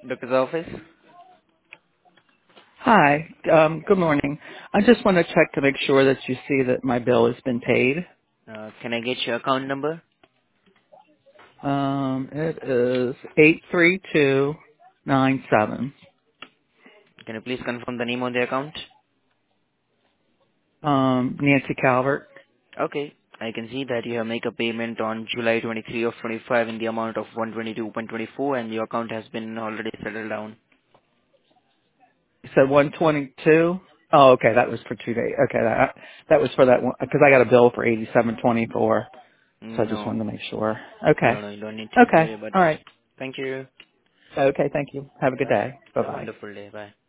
Doctor's office. Hi. Good morning. I just want to check to make sure that you see that my bill has been paid. Can I get your account number? It is 83297. Can you please confirm the name on the account? Nancy Calvert. Okay. I can see that you have made a payment on July 23 of 25 in the amount of 122.24, and your account has been already settled down. You said 122. Oh, okay. That was for 2 days. Okay, that was for that one because I got a bill for 8724. So I just No. wanted to make sure. Okay. No, you don't need to Okay. worry about All this. right. Thank you. Okay. Thank you. Have a good Bye. day. Bye Have a bye. wonderful day. Bye.